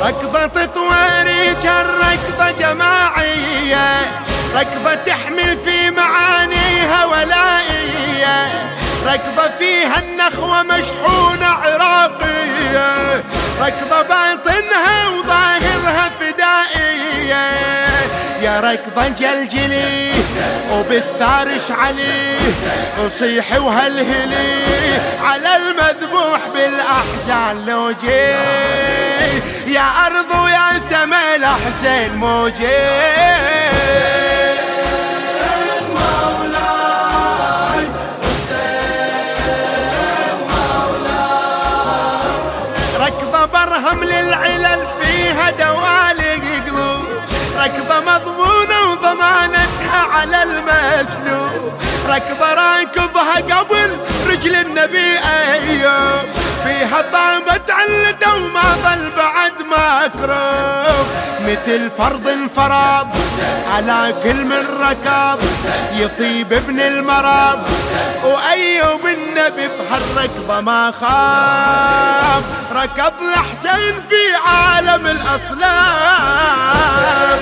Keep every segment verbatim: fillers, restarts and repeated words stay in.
ركضة تطويرك الركضة جماعية، ركضة تحمل في معانيها ولائية، ركضة فيها النخوة مشحونة عراقية، ركضة باطنها وظاهرها فدائية. يا ركضة جلجلي وبالثار اشعلي، وصيحي وهلهلي على المذبوح بالاحزان لو جي، يا ارض ويا سما الحسين موجي. ركضة برهم للعلل فيها دوالق قلوب، ركضة مضمونة وضمانتها على المسلوب، ركضة راكضها قبل رجل النبي أيوب، فيها طابت علده وما ظل بعد مكروب، مثل فرض انفرض على كل من ركض، يطيب ابن المرض وأيوب النبي بهالركضة ما خاب، ركض الحسين في عالم الأصنام.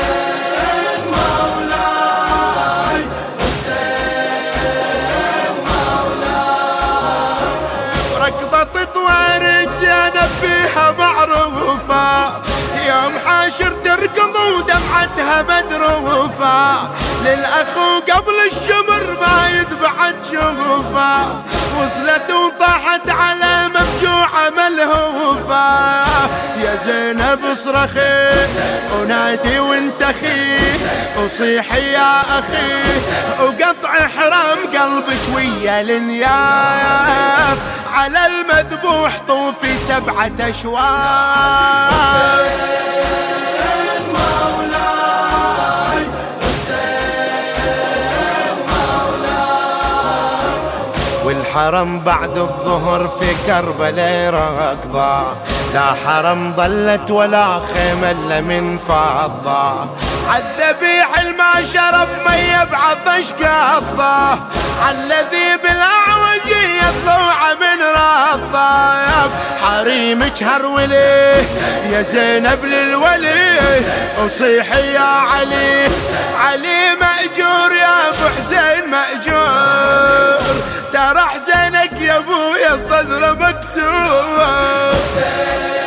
ركضة تطوير الجانب فيها معروفة، يوم حاشر تركض ودمعتها مدروفة، للأخو قبل الشمر ما يذبحت شوفة، وصلت وطاحت على مفجوعة ملهوفة. يا زينب اصرخي ونادي وانتخي، وصيحي يا أخي وقطع حرام قلبك ويا الانياب، على المذبوح طوفي سبعة أشواط. والحرم بعد الظهر في كربلاء ركضة، لا حرم ظلت ولا خيمة إلا من فضة، عالذبيح الما شرب مية بعطش قضة، عالذي بالأعوجية ضوعة من رضة. حريمك هرولي يا زينب للولي، وصيحي يا علي، علي مأجور يا ابو حسين مأجور، ترى حزنك يا ابويا الصدر مكسور.